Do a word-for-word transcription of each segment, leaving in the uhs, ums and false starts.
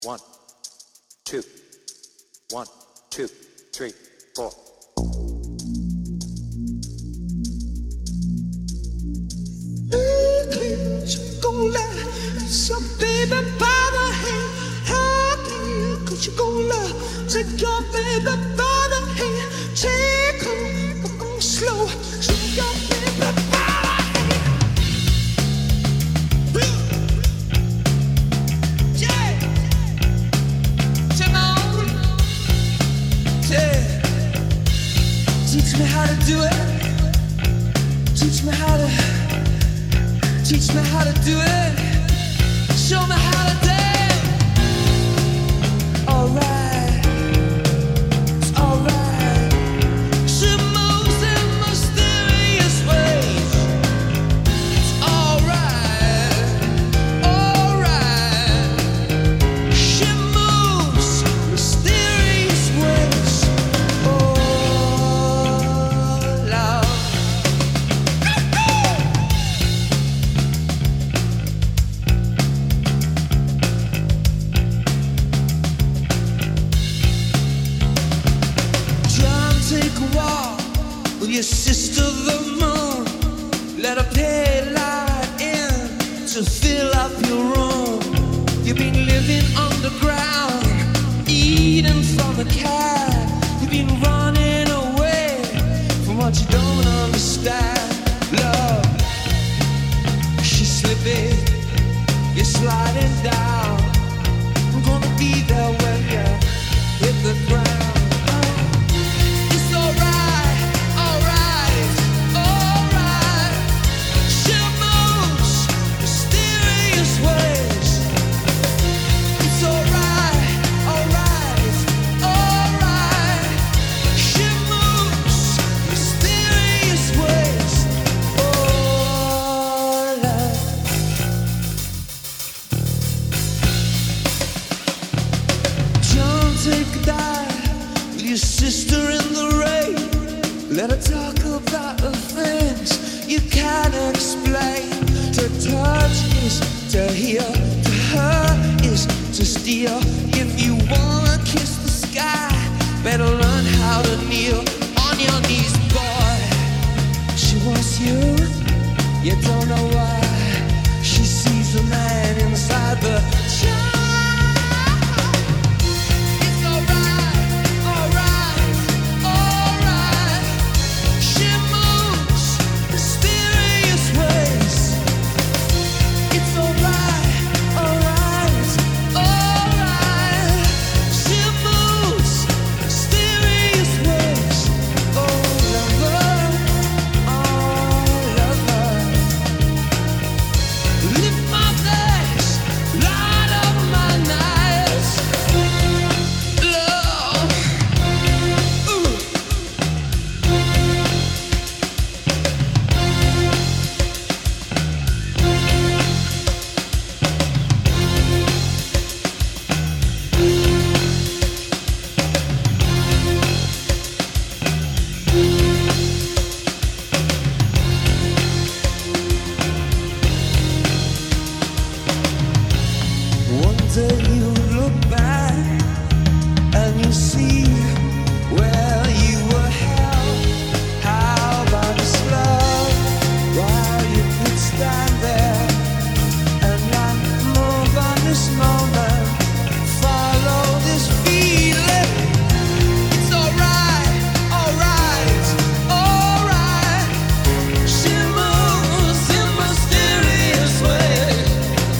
One, two, one, two, three, four. Some baby by the hand, how can could you go love? Take your baby by the hand, take her, go slow. Take your baby by the hand. Yeah, come on, yeah. Teach me how to do it. Teach me how to. Teach me how to do it. Show me how to dance. Alright, it's alright. She moves in mysterious ways. It's alright, alright. She moves mysterious ways. Oh, love. Your sister the moon, let her pale light in to fill up your room. You've been living underground, eating from a cat. You've been running away from what you don't understand. Love, she's slipping, you're sliding down. I'm gonna be there when you hit the ground. It's alright. Sister in the rain, let her talk about the things you can't explain. To touch is to hear, to her is to steal. If you wanna kiss the sky, better learn how to kneel on your knees, boy. She wants you, you don't know why. She sees a man inside the child.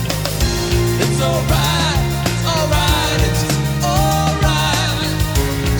Alright, alright, it's alright.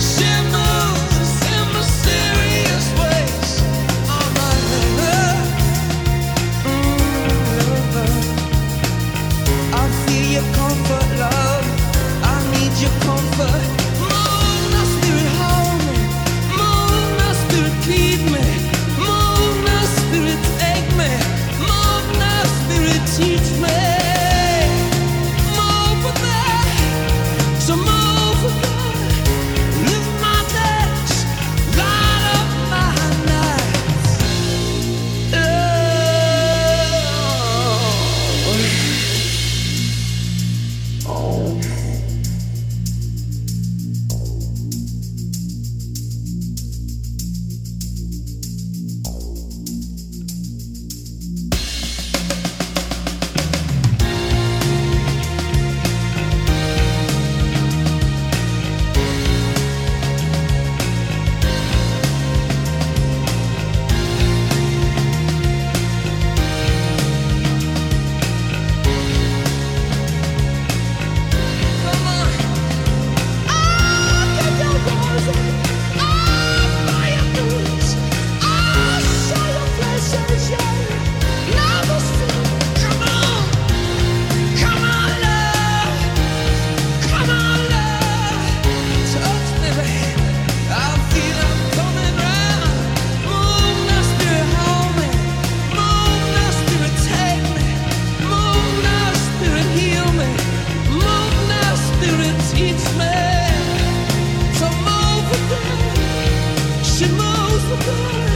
Thank you.